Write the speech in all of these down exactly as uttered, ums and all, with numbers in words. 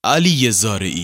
علی زارعی.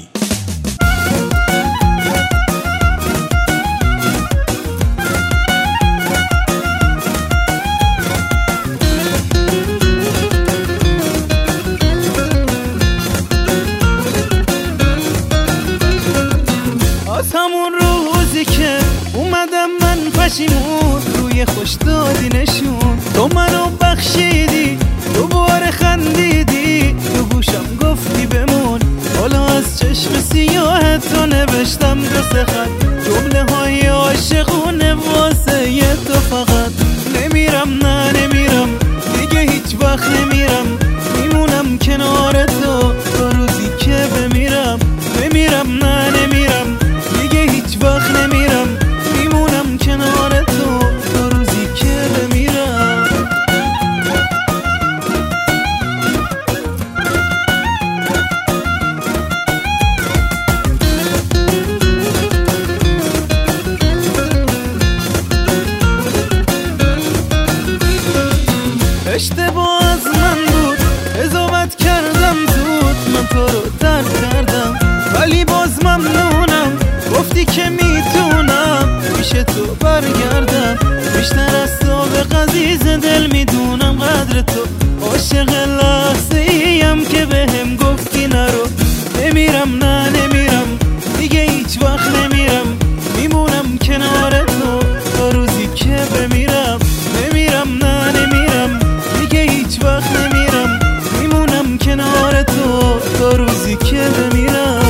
از همون روزی که اومدم من پشیمون، روی خوش دادی نشون، تو منو بخشیدی، دوباره خندیدی، تو گوشم گفتی بمون. حالا از چشم سیاه تو نوشتم دو سه خط، جمله های عاشقونه واسه یه تو فقط. نمیرم نه نمیرم دیگه هیچ وقت نمیرم، میمونم کنار تو تا روزی که بمیرم. نمیرم نه نمیرم دیگه هیچ وقت نمیرم، میمونم کنار تو تا روزی که بمیرم. اشتباه از من بود، قضاوت کردم زود، من تو رو ترک کردم ولی باز ممنونم، گفتی که میتونم پیش تو برگردم. بیشتر از سابق عزیز دل میدونم قدر تو، عاشق لحظه ایم که بهم گفتی نرو. نمیرم نه نمیرم دیگه هیچ وقت نمیرم، میمونم کنار تو تا روزی که بمیرم. نمیرم نه نمیرم دیگه هیچ وقت نمیرم، میمونم کنار تو تا روزی که بمیرم.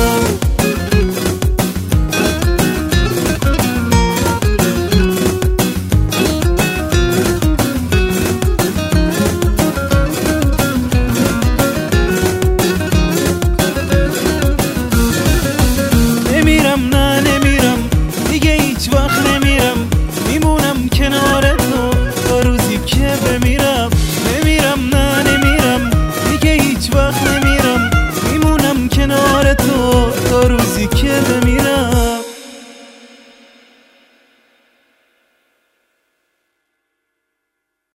نمیرم نه نمیرم دیگه هیچ وقت نمیرم،